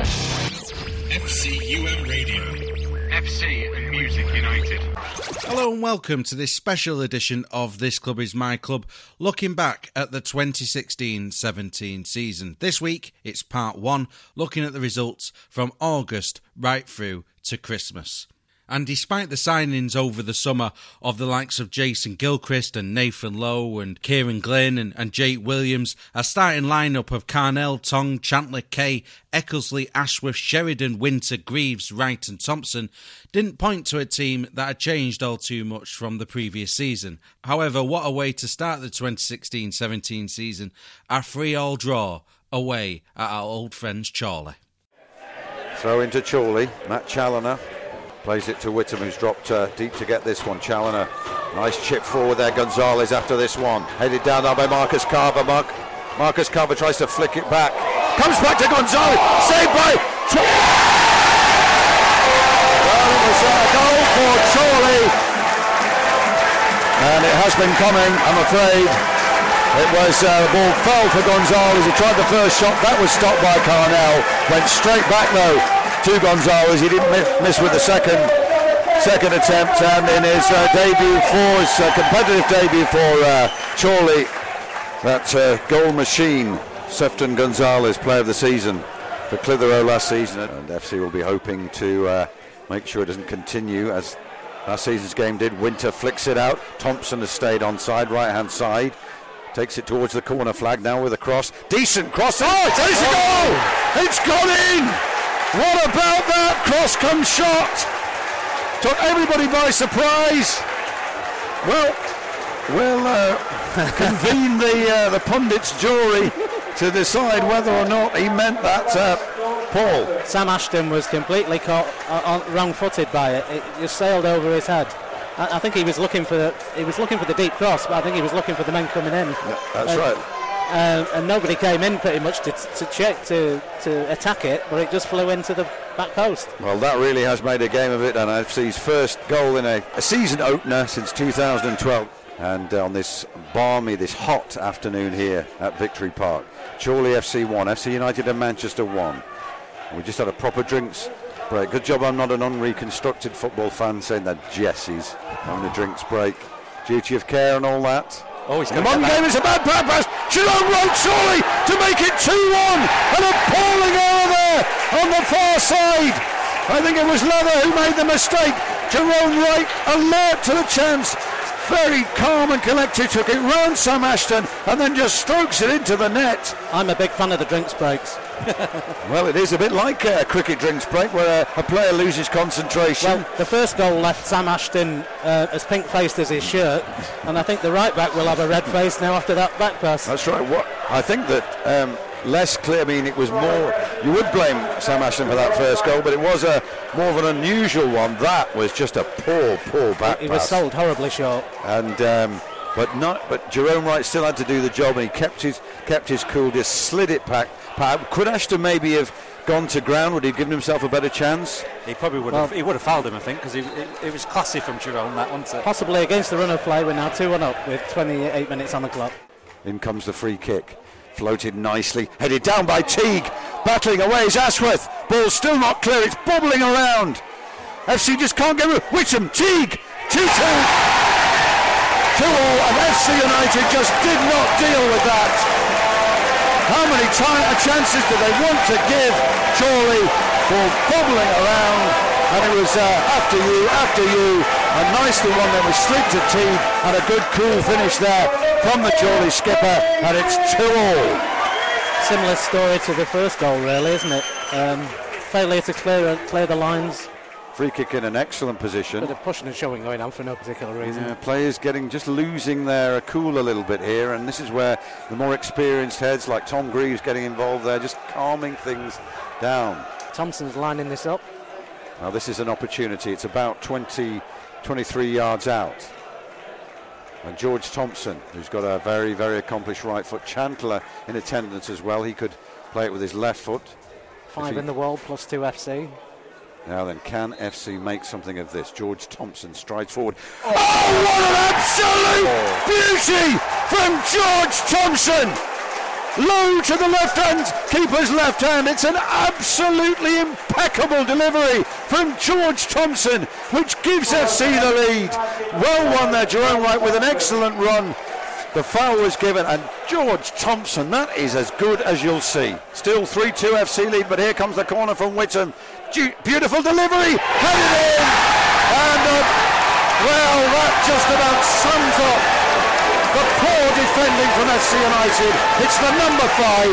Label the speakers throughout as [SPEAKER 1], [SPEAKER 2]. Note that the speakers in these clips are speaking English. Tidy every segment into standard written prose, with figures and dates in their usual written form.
[SPEAKER 1] FCUM Radio.
[SPEAKER 2] FC and Music United.
[SPEAKER 3] Hello and welcome to this special edition of This Club Is My Club, looking back at the 2016-17 season. This week, it's part one, looking at the results from August right through to Christmas. And despite the signings over the summer of the likes of Jason Gilchrist and Nathan Lowe and Kieran Glynn and Jake Williams, a starting lineup of Carnell, Tong, Chandler, Kay, Ecclesley, Ashworth, Sheridan, Winter, Greaves, Wright and Thompson didn't point to a team that had changed all too much from the previous season. However, what a way to start the 2016-17 season, a 3-3 draw away at our old friends Chorley.
[SPEAKER 4] Throw into Chorley, Matt Challoner. Plays it to Whittam, who's dropped deep to get this one. Challoner, nice chip forward there. Gonzalez after this one. Headed down now by Marcus Carver. Marcus Carver tries to flick it back. Comes back to Gonzalez. Saved by... Well, it was a goal for Chorley. And it has been coming, I'm afraid. It was the ball fell for Gonzalez. He tried the first shot. That was stopped by Carnell. Went straight back though to Gonzalez. He didn't miss with the second attempt, and in his competitive debut for Chorley, that goal machine, Sefton Gonzalez, player of the season for Clitheroe last season, and FC will be hoping to make sure it doesn't continue as last season's game did. Winter flicks it out. Thompson has stayed onside, right hand side, takes it towards the corner flag now with a cross. Decent cross. Oh, it's a goal! It's gone in! What about that? Cross comes shot. Took everybody by surprise. Well, we'll convene the pundits' jury to decide whether or not he meant that, Paul.
[SPEAKER 5] Sam Ashton was completely caught wrong-footed by it. It just sailed over his head. I think he was looking for the deep cross, but I think he was looking for the men coming in.
[SPEAKER 4] Yeah, that's right.
[SPEAKER 5] And nobody came in pretty much to attack it, but it just flew into the back post.
[SPEAKER 4] Well, that really has made a game of it, and FC's first goal in a season opener since 2012. And on this balmy, this hot afternoon here at Victory Park, Chorley FC 1, FC United and Manchester 1. We just had a proper drinks break. Good job I'm not an unreconstructed football fan saying that Jesse's having a drinks break. Duty of care and all that.
[SPEAKER 6] Oh, he's
[SPEAKER 4] the one game is a bad pass. Jerome Wright Chorley to make it 2-1. An appalling error there on the far side. I think it was Leather who made the mistake. Jerome Wright alert to the chance. Very calm and collected, took it round Sam Ashton and then just strokes it into the net.
[SPEAKER 5] I'm a big fan of the drinks breaks.
[SPEAKER 4] Well, it is a bit like a cricket drinks break where a player loses concentration.
[SPEAKER 5] Well, the first goal left Sam Ashton as pink-faced as his shirt, and I think the right back will have a red face now after that back pass.
[SPEAKER 4] That's right. What I think that less clear. I mean, it was more. You would blame Sam Ashton for that first goal, but it was more of an unusual one. That was just a poor back pass.
[SPEAKER 5] He was sold horribly short.
[SPEAKER 4] And but Jerome Wright still had to do the job, and he kept his cool. Just slid it back. Could Ashton maybe have gone to ground? Would he have given himself a better chance?
[SPEAKER 6] He probably would have. He would have fouled him, I think, because it was classy from Jerome, that, wasn't it?
[SPEAKER 5] Possibly against the run of play. We're now 2-1 up with 28 minutes on the clock.
[SPEAKER 4] In comes the free kick. Floated nicely, headed down by Teague. Battling away is Ashworth. Ball still not clear. It's bobbling around. FC just can't get rid. Whittam, Teague, 2-2. 2-2, and FC United just did not deal with that. How many chances do they want to give Chorley? Ball bobbling around, and it was after you, and nicely one that was slid to Teague, and a good cool finish there from the Chorley skipper, and it's 2-2.
[SPEAKER 5] Similar story to the first goal, really, isn't it? Failure to clear the lines.
[SPEAKER 4] Free kick in an excellent position.
[SPEAKER 5] Bit of pushing and shoving going on for no particular reason.
[SPEAKER 4] Yeah, players just losing their cool a little bit here, and this is where the more experienced heads like Tom Greaves getting involved there, just calming things down.
[SPEAKER 5] Thompson's lining this up.
[SPEAKER 4] Now this is an opportunity. It's about 23 yards out. And George Thompson, who's got a very, very accomplished right foot. Chandler in attendance as well. He could play it with his left foot.
[SPEAKER 5] 5 in the world plus 2 FC.
[SPEAKER 4] Now then, can FC make something of this? George Thompson strides forward. Oh, what an absolute beauty from George Thompson! Low to the left hand, keeper's left hand. It's an absolutely impeccable delivery from George Thompson, which gives FC the lead. Well won there, Jerome Wright, with an excellent run. The foul was given, and George Thompson, that is as good as you'll see. Still 3-2 FC lead, but here comes the corner from Whittam. Beautiful delivery, headed in, and well, that just about sums up the poor defending from FC United. It's the number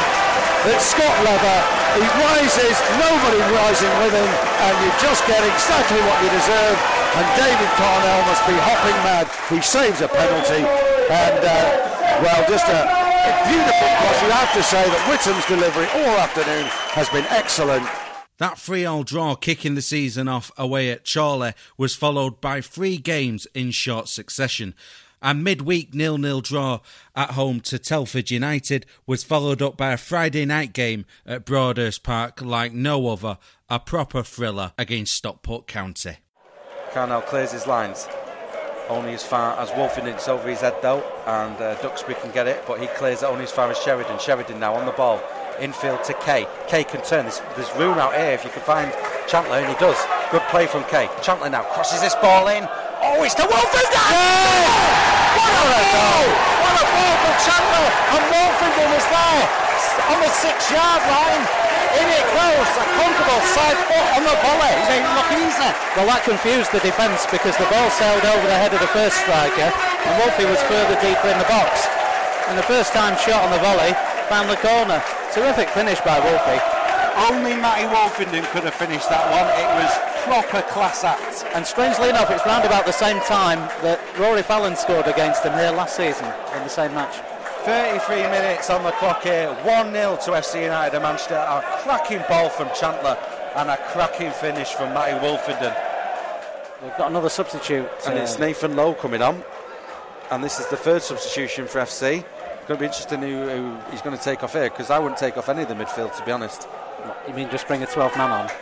[SPEAKER 4] 5, it's Scott Leather. He rises, nobody rising with him, and you just get exactly what you deserve. And David Carnell must be hopping mad. He saves a penalty, and well, just a beautiful cross. You have to say that Whittam's delivery all afternoon has been excellent.
[SPEAKER 3] That 3-3 draw kicking the season off away at Chorley was followed by 3 games in short succession. A midweek 0-0 draw at home to Telford United was followed up by a Friday night game at Broadhurst Park like no other, a proper thriller against Stockport County.
[SPEAKER 1] Carnell clears his lines, only as far as Wolfington's over his head though, and Duxbury can get it, but he clears it only as far as Sheridan. Sheridan now on the ball, infield to Kay. Kay can turn, there's room out here if you can find Chandler, and he does. Good play from Kay. Chandler now crosses this ball in. Oh, it's to Wolfington! What a goal! What a ball from Chandler, and Wolfington was there on the 6-yard line. In it goes, a comfortable side foot on the volley. It didn't look easy.
[SPEAKER 5] Well, that confused the defence because the ball sailed over the head of the first striker and Wolfie was further deeper in the box. And the first time shot on the volley found the corner. Terrific finish by Wolfie.
[SPEAKER 1] Only Matty Wolfington could have finished that one. It was proper class act.
[SPEAKER 5] And strangely enough, it's round about the same time that Rory Fallon scored against him here last season in the same match.
[SPEAKER 1] 33 minutes on the clock here, 1-0 to FC United of Manchester. A cracking ball from Chandler and a cracking finish from Matty Wolfington.
[SPEAKER 5] We've got another substitute.
[SPEAKER 1] And it's Nathan Lowe coming on. And this is the 3rd substitution for FC. It's going to be interesting who he's going to take off here, because I wouldn't take off any of the midfield, to be honest.
[SPEAKER 5] What, you mean just bring a 12-man on?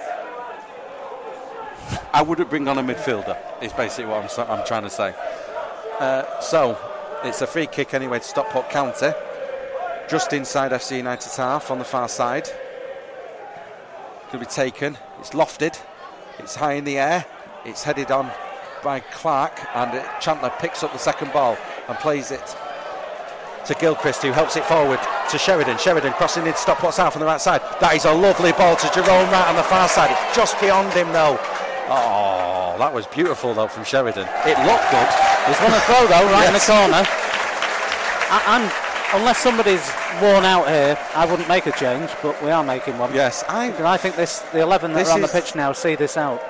[SPEAKER 1] I wouldn't bring on a midfielder, is basically what I'm trying to say. So it's a free kick anyway to Stockport County, just inside FC United's half on the far side. Going to be taken, it's lofted, it's high in the air, it's headed on by Clark, and Chandler picks up the second ball and plays it to Gilchrist, who helps it forward to Sheridan. Sheridan crossing into Stockport's half on the right side. That is a lovely ball to Jerome Wright on the far side. It's just beyond him though. Oh, that was beautiful though from Sheridan. It looked good.
[SPEAKER 5] He's won a throw though, right in the corner. And unless somebody's worn out here, I wouldn't make a change, but we are making one.
[SPEAKER 1] Yes,
[SPEAKER 5] I think the 11 that are on the pitch now see this out.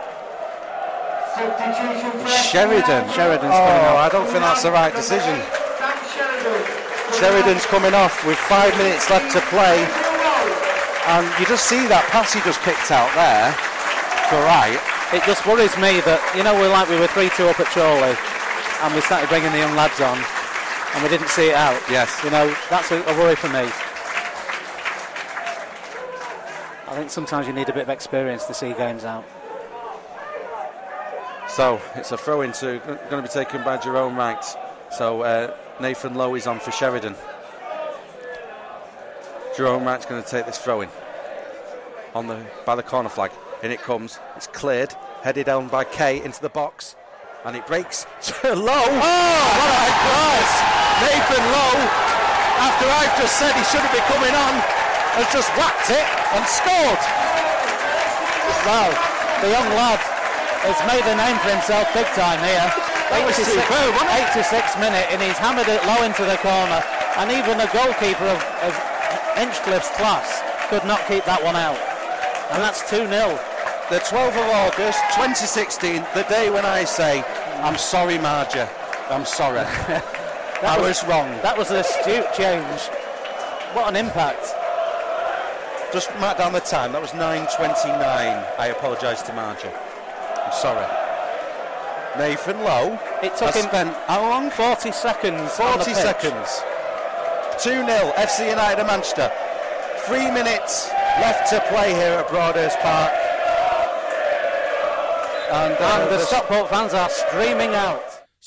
[SPEAKER 1] Sheridan's
[SPEAKER 5] coming off.
[SPEAKER 1] I don't think that's the right decision. Sheridan's coming off with 5 minutes left to play, and you just see that pass he just picked out there for Wright.
[SPEAKER 5] It just worries me that, you know, we were 3-2 up at Chorley and we started bringing the young lads on and we didn't see it out.
[SPEAKER 1] Yes.
[SPEAKER 5] You know, that's a worry for me. I think sometimes you need a bit of experience to see games out.
[SPEAKER 1] So it's a throw in going to be taken by Jerome Wright. So Nathan Lowe is on for Sheridan. Jerome Wright's going to take this throw in by the corner flag. In it comes, it's cleared, headed on by Kay into the box, and it breaks to Lowe. Oh, what a cross! Nathan Lowe, after I've just said he shouldn't be coming on, has just whacked it and scored.
[SPEAKER 5] Well, the young lad has made a name for himself big time here. 86th minute, and he's hammered it low into the corner, and even a goalkeeper of Inchcliffe's class could not keep that one out. And that's 2-0.
[SPEAKER 1] The 12th of August 2016, the day when I say, I'm sorry Marger, I'm sorry. I was wrong.
[SPEAKER 5] That was an astute change. What an impact.
[SPEAKER 1] Just mark down the time, that was 9:29. I apologise to Marger. I'm sorry. Nathan Lowe.
[SPEAKER 5] It took him
[SPEAKER 1] spent how long?
[SPEAKER 5] 40 seconds.
[SPEAKER 1] 40 seconds. 2-0 FC United of Manchester. 3 minutes left to play here at Broadhurst Park. And
[SPEAKER 5] the Stockport fans are streaming out.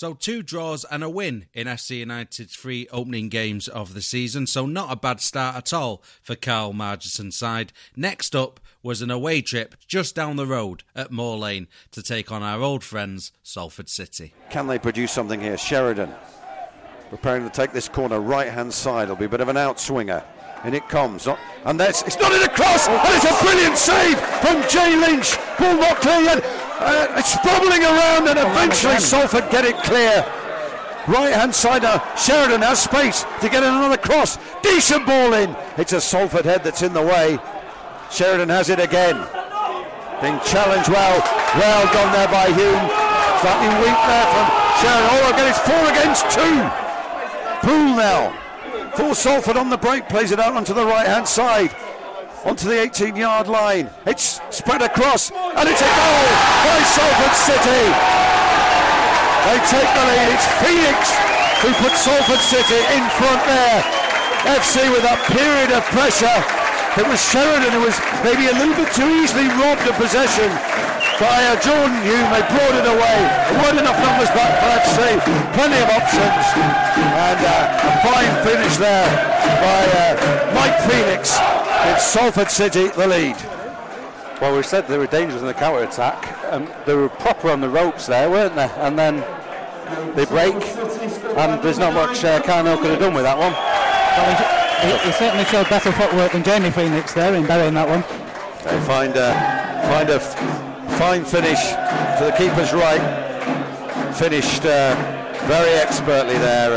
[SPEAKER 3] So 2 draws and a win in FC United's 3 opening games of the season, so not a bad start at all for Carl Margison's side. Next up was an away trip just down the road at Moor Lane to take on our old friends Salford City.
[SPEAKER 4] Can they produce something here? Sheridan preparing to take this corner right hand side. It'll be a bit of an outswinger. And it comes, and it's not in a cross, and it's a brilliant save from Jay Lynch. Ball not clear yet. It's bubbling around, and eventually Salford get it clear. Right hand side now. Sheridan has space to get another cross. Decent ball in. It's a Salford head that's in the way. Sheridan has it again. Being challenged well. Well done there by Hume. Slightly weak there from Sheridan. Oh, again, it's 4 against 2. Poole now. For Salford on the break, plays it out onto the right hand side, onto the 18-yard line. It's spread across, and it's a goal by Salford City. They take the lead. It's Phoenix who put Salford City in front there. FC with that period of pressure. It was Sheridan who was maybe a little bit too easily robbed of possession by Jordan Hume. They brought it away. There weren't enough numbers back for FC. Plenty of options. And a fine finish there by Mike Phoenix. It's Salford City the lead.
[SPEAKER 6] Well, we said they were dangerous in the counter-attack. They were proper on the ropes there, weren't they? And then they break, and there's not much Carnell could have done with that one.
[SPEAKER 5] Well, he certainly showed better footwork than Jamie Phoenix there in burying that one.
[SPEAKER 4] They find a fine finish to the keeper's right. Finished very expertly there,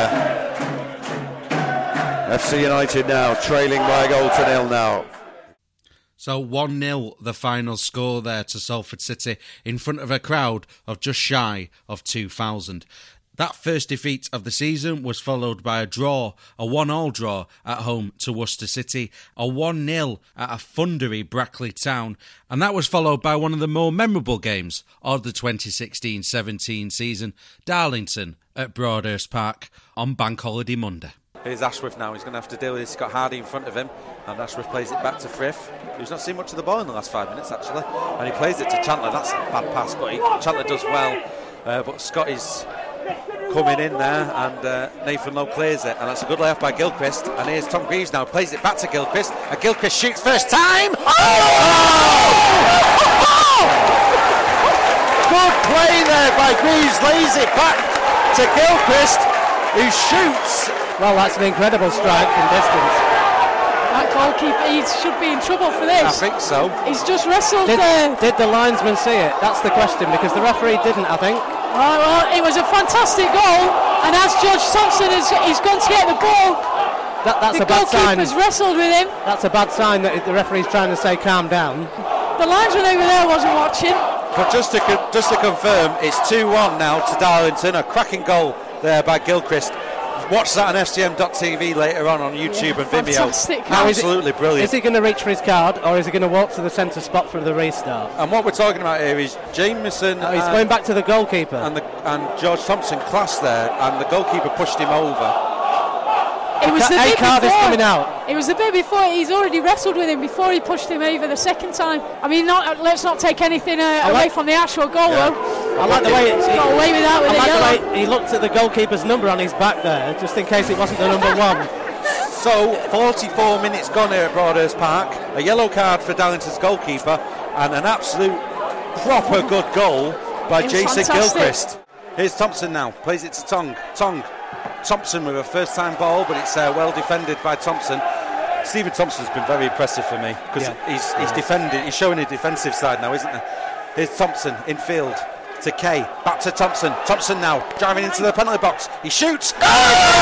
[SPEAKER 4] and FC United now trailing by a goal to 0 now.
[SPEAKER 3] So 1-0 the final score there to Salford City in front of a crowd of just shy of 2,000. That first defeat of the season was followed by a draw, a 1-1 draw at home to Worcester City, a 1-0 at a thundery Brackley Town, and that was followed by one of the more memorable games of the 2016-17 season, Darlington at Broadhurst Park on Bank Holiday Monday.
[SPEAKER 1] Here's Ashworth now. He's going to have to deal with this. He's got Hardy in front of him, and Ashworth plays it back to Frith, who's not seen much of the ball in the last 5 minutes actually, and he plays it to Chandler. That's a bad pass, but Chandler does well, but Scott is coming in there, and Nathan Lowe clears it, and that's a good layoff by Gilchrist. And here's Tom Greaves now, plays it back to Gilchrist, and Gilchrist shoots first time.
[SPEAKER 4] Good play there by Greaves, lays it back to Gilchrist, who shoots.
[SPEAKER 5] Well, that's an incredible strike from distance.
[SPEAKER 7] That goalkeeper, he should be in trouble for this.
[SPEAKER 1] I think so.
[SPEAKER 7] He's just wrestled
[SPEAKER 5] Did the linesman see it? That's the question, because the referee didn't, I think.
[SPEAKER 7] Well, it was a fantastic goal, and as George Thompson he's gone to get the ball,
[SPEAKER 5] That's
[SPEAKER 7] the
[SPEAKER 5] a bad sign.
[SPEAKER 7] goalkeeper's wrestled with him.
[SPEAKER 5] That's a bad sign that the referee's trying to say calm down.
[SPEAKER 7] The linesman over there wasn't watching.
[SPEAKER 1] But just to confirm, it's 2-1 now to Darlington. A cracking goal there by Gilchrist. Watch that on FCM.tv later on YouTube and Vimeo.
[SPEAKER 7] Fantastic.
[SPEAKER 1] Absolutely brilliant.
[SPEAKER 5] Is he going to reach for his card, or is he going to walk to the centre spot for the restart?
[SPEAKER 1] And what we're talking about here is Jameson.
[SPEAKER 5] No, he's going back to the goalkeeper.
[SPEAKER 1] And George Thompson clashed there, and the goalkeeper pushed him over.
[SPEAKER 7] It was the bit
[SPEAKER 5] card is
[SPEAKER 7] before.
[SPEAKER 5] coming out.
[SPEAKER 7] It was the bit before. He's already wrestled with him before he pushed him over the second time. I mean, let's not take anything away from the actual goal, though.
[SPEAKER 5] I like the way he
[SPEAKER 7] got away with that with a yellow.
[SPEAKER 5] The way he looked at the goalkeeper's number on his back there, just in case it wasn't the number 1.
[SPEAKER 1] So 44 minutes gone here at Broadhurst Park. A yellow card for Darlington's goalkeeper, and an absolute proper good goal by Jason Gilchrist. Here's Thompson now, plays it to Tong. Thompson with a first time ball, but it's well defended by Thompson. Stephen Thompson's been very impressive for me, because he's defending, he's showing a defensive side now, isn't he? Here's Thompson in field to Kay, back to Thompson. Thompson now driving into the penalty box. He shoots. Oh!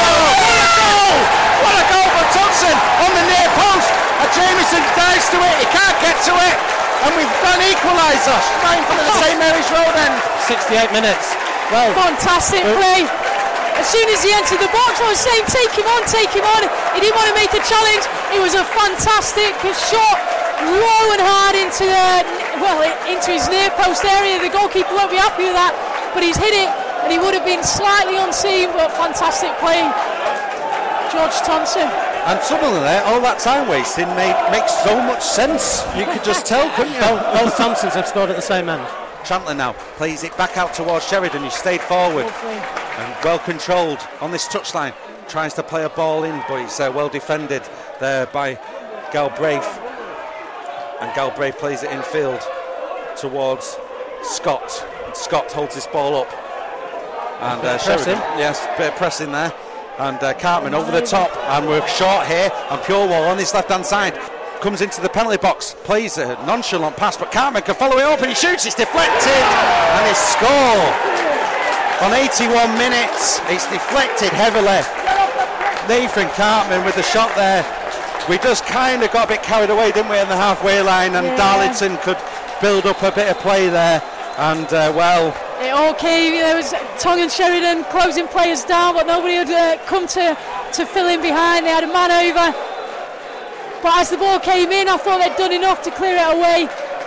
[SPEAKER 1] What a goal for Thompson on the near post. And Jameson dives to it. He can't get to it, and we've got an equaliser right in front of the St Mary's Road end.
[SPEAKER 5] 68 minutes. Well,
[SPEAKER 7] fantastic play. As soon as he entered the box, I was saying, take him on. He didn't want to make the challenge. It was a fantastic shot, low and hard into his near post area. The goalkeeper won't be happy with that, but he's hit it, and he would have been slightly unseen, but fantastic play, George Thompson.
[SPEAKER 1] And some of that, all that time wasting makes so much sense. You could just tell, couldn't you?
[SPEAKER 5] Both Thompsons have scored at the same end.
[SPEAKER 1] Chantler now plays it back out towards Sheridan, who stayed forward and well controlled on this touchline. Tries to play a ball in, but it's well defended there by Galbraith. And Galbraith plays it infield towards Scott. Scott holds this ball up. And Sheridan, yes, bit of pressing there. And Cartman over the top, and we're short here. And Purewall on his left-hand side comes into the penalty box, plays a nonchalant pass, but Cartman can follow it up, and he shoots. It's deflected, and they score on 81 minutes. It's deflected heavily. Nathan Cartman with the shot there. We just kind of got a bit carried away, didn't we, in the halfway line, and Darlington could build up a bit of play there. And
[SPEAKER 7] it all came. There was Tong and Sheridan closing players down, but nobody had come to fill in behind. They had a man over, but as the ball came in, I thought they'd done enough to clear it away.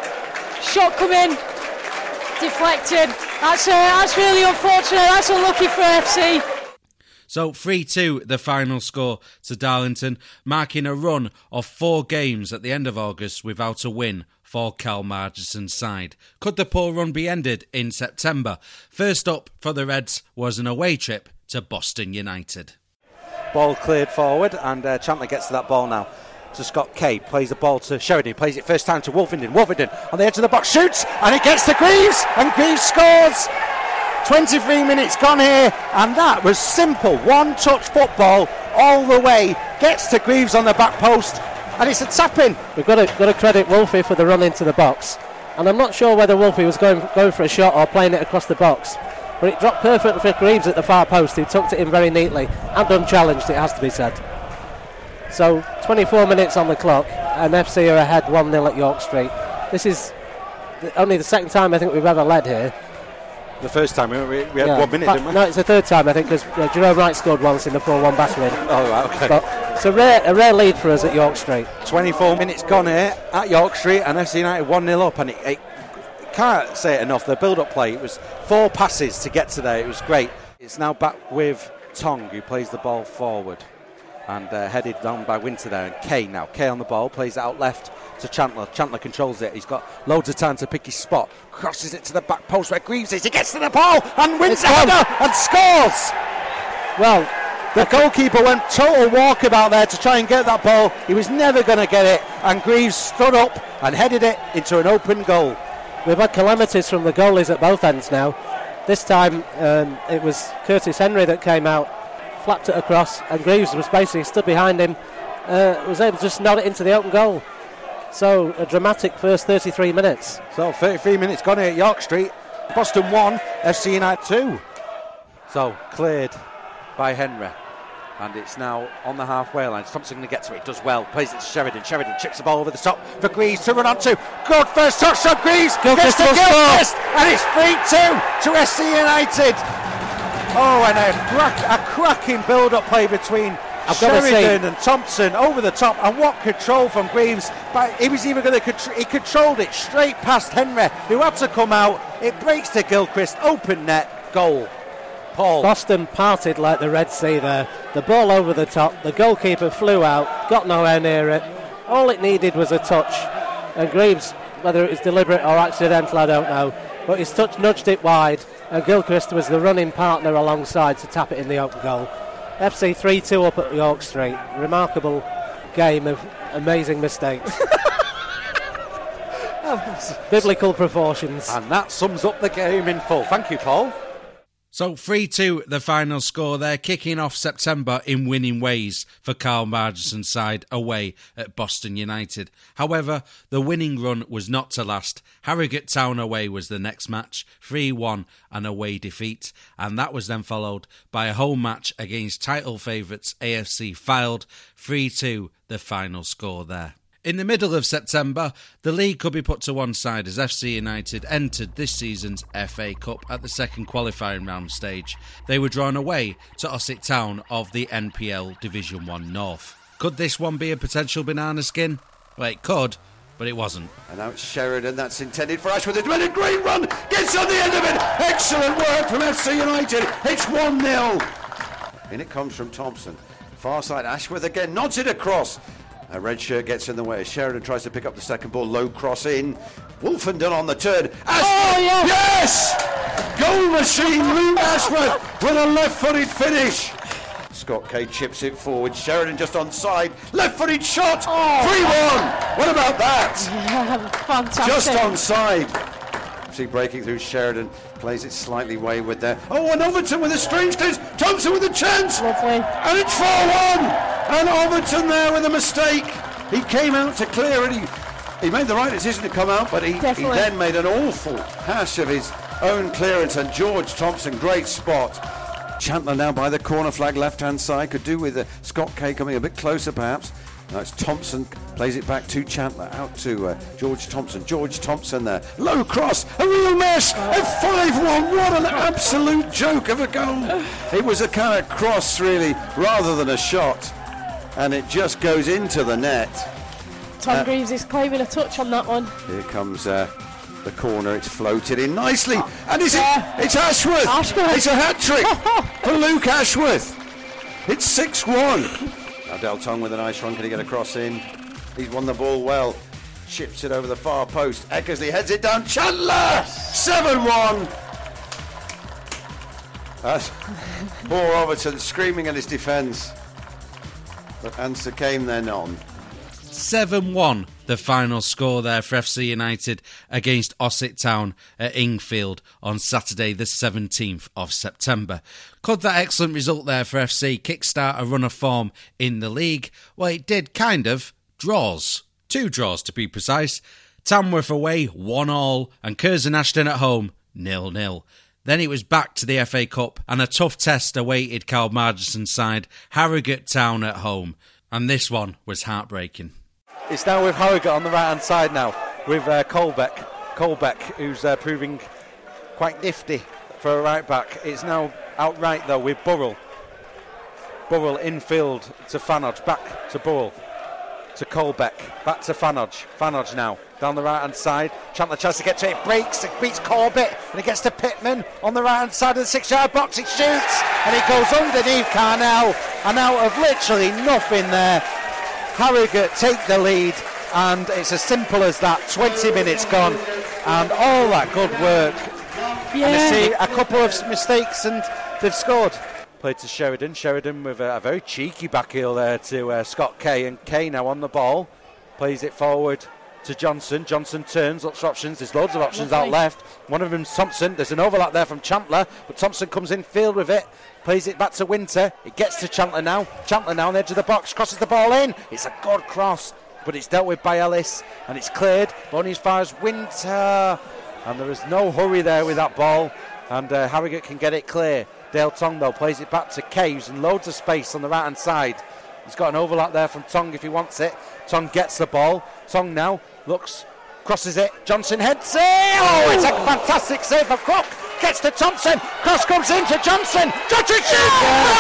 [SPEAKER 7] Shot come in, deflected. That's really unfortunate. That's unlucky for FC.
[SPEAKER 3] So 3-2 the final score to Darlington, marking a run of 4 games at the end of August without a win for Cal Margison's side. Could the poor run be ended in September? First up for the Reds was an away trip to Boston United.
[SPEAKER 1] Ball cleared forward, and Chantler gets to that ball now to Scott Kay, plays the ball to Sheridan, plays it first time to Wolfenden. Wolfenden on the edge of the box shoots, and it gets to Greaves, and Greaves scores. 23 minutes gone here, and that was simple one-touch football all the way. Gets to Greaves on the back post, and it's a tap-in.
[SPEAKER 5] We've got to credit Wolfie for the run into the box, and I'm not sure whether Wolfie was going for a shot or playing it across the box, but it dropped perfectly for Greaves at the far post, who tucked it in very neatly and unchallenged, it has to be said. So 24 minutes on the clock, and FC are ahead 1-0 at York Street. This is only the second time I think we've ever led here.
[SPEAKER 1] The first time we had 1 minute, didn't we?
[SPEAKER 5] No, it's the third time I think, because Jerome Wright scored once in the 4-1 battering.
[SPEAKER 1] Oh, right, okay.
[SPEAKER 5] But it's a rare lead for us at York Street.
[SPEAKER 1] 24 minutes gone here at York Street, and FC United 1-0 up, and it can't say it enough. The build-up play, it was 4 passes to get to there. It was great. It's now back with Tong, who plays the ball forward and headed down by Winter there. And Kay now. Kay on the ball, plays it out left to Chantler. Chantler controls it. He's got loads of time to pick his spot. Crosses it to the back post where Greaves is. He gets to the ball and wins the header and scores. Well, the goalkeeper went total walkabout there to try and get that ball. He was never going to get it, and Greaves stood up and headed it into an open goal.
[SPEAKER 5] We've had calamities from the goalies at both ends now. This time it was Curtis Henry that came out, flapped it across, and Greaves was basically stood behind him, was able to just nod it into the open goal. So a dramatic first 33 minutes.
[SPEAKER 1] So 33 minutes gone here at York Street. Boston 1, FC United 2. So cleared by Henry, and it's now on the halfway line. Thompson going to get to it, does well, plays it to Sheridan. Sheridan chips the ball over the top for Greaves to run on to. Good first touch from Greaves, gets to Gilchrist, and it's 3-2 to FC United. Oh, and a cracking build-up play between Sheridan and Thompson over the top, and what control from Greaves. But he was even going to he controlled it straight past Henry, who had to come out. It breaks to Gilchrist, open net, goal. Paul.
[SPEAKER 5] Boston parted like the Red Sea there. The ball over the top, the goalkeeper flew out, got nowhere near it. All it needed was a touch, and Greaves, whether it was deliberate or accidental, I don't know, but his touch nudged it wide, and Gilchrist was the running partner alongside to tap it in the open goal. FC 3-2 up at York Street. Remarkable game of amazing mistakes. Biblical proportions.
[SPEAKER 1] And that sums up the game in full. Thank you, Paul.
[SPEAKER 3] So 3-2 the final score there, kicking off September in winning ways for Carl Margison's side away at Boston United. However, the winning run was not to last. Harrogate Town away was the next match, 3-1 an away defeat, and that was then followed by a home match against title favourites AFC Fylde, 3-2 the final score there. In the middle of September, the league could be put to one side as FC United entered this season's FA Cup at the second qualifying round stage. They were drawn away to Ossett Town of the NPL Division 1 North. Could this one be a potential banana skin? Well, it could, but it wasn't.
[SPEAKER 4] And now it's Sheridan, that's intended for Ashworth. It's been a great run, gets on the end of it. Excellent work from FC United. It's 1-0. In it comes from Thompson. Far side, Ashworth again, nods it across.
[SPEAKER 8] A red shirt gets in the way. Sheridan tries to pick up the second ball. Low cross in. Wolfenden on the turn. Yes! Goal machine, Luke Ashworth with a left-footed finish. Scott Kay chips it forward. Sheridan just onside. Left-footed shot. 3-1. What about that?
[SPEAKER 7] Yeah, fantastic.
[SPEAKER 8] Just onside. See, breaking through. Sheridan plays it slightly wayward there. Oh, and Overton with a strange clearance. Thompson with a chance.
[SPEAKER 7] Lovely.
[SPEAKER 8] And it's 4-1. And Overton there with a mistake. He came out to clear it. He made the right decision to come out, but he then made an awful hash of his own clearance. And George Thompson, great spot. Chandler now by the corner flag, left-hand side. Could do with Scott Kay coming a bit closer, perhaps. Now it's Thompson, plays it back to Chandler, out to George Thompson. George Thompson there. Low cross, a real mess, and 5-1. What an absolute joke of a goal. It was a kind of cross, really, rather than a shot. And it just goes into the net.
[SPEAKER 7] Tom Greaves is claiming a touch on that one.
[SPEAKER 8] Here comes the corner. It's floated in nicely. And it's Ashworth. It's a hat-trick for Luke Ashworth. It's 6-1. Now Del Tong with a nice run. Can he get a cross in? He's won the ball well. Chips it over the far post. Eckersley heads it down. Chandler! 7-1. Poor Overton screaming at his defence. But answer came then on.
[SPEAKER 3] 7-1, the final score there for FC United against Ossett Town at Ingfield on Saturday the 17th of September. Could that excellent result there for FC kickstart a run of form in the league? Well, it did kind of. Draws. 2 draws to be precise. Tamworth away 1-1 and Curzon Ashton at home 0-0. Then it was back to the FA Cup and a tough test awaited Carl Margison's side, Harrogate Town at home. And this one was heartbreaking.
[SPEAKER 1] It's now with Harrogate on the right-hand side now, with Colbeck. Colbeck, who's proving quite nifty for a right-back. It's now outright, though, with Burrell. Burrell infield to Fanodge, back to Burrell, to Colbeck, back to Fanodge. Fanodge now, down the right-hand side. Chandler tries to get to it, breaks, it beats Corbett, and it gets to Pittman on the right-hand side of the 6-yard box. It shoots, and it goes underneath Carnell, and out of literally nothing there, Harrogate take the lead, and it's as simple as that. 20 minutes gone, and all that good work. Yeah. And they see a couple of mistakes, and they've scored. Played to Sheridan. Sheridan with a very cheeky back heel there to Scott Kay, and Kay now on the ball. Plays it forward to Johnson. Johnson turns, looks for options. There's loads of options out left. One of them's Thompson. There's an overlap there from Chandler, but Thompson comes in field with it. Plays it back to Winter. It gets to Chandler now. Chandler now on the edge of the box. Crosses the ball in. It's a good cross, but it's dealt with by Ellis, and it's cleared, but only as far as Winter. And there is no hurry there with that ball, and Harrogate can get it clear. Dale Tong, though, plays it back to Kay, using loads of space on the right-hand side. He's got an overlap there from Tong if he wants it. Tong gets the ball. Tong now looks, crosses it. Johnson heads it. Oh, it's a fantastic save for Crook. Gets to Thompson. Cross comes into Johnson. Johnson shoots.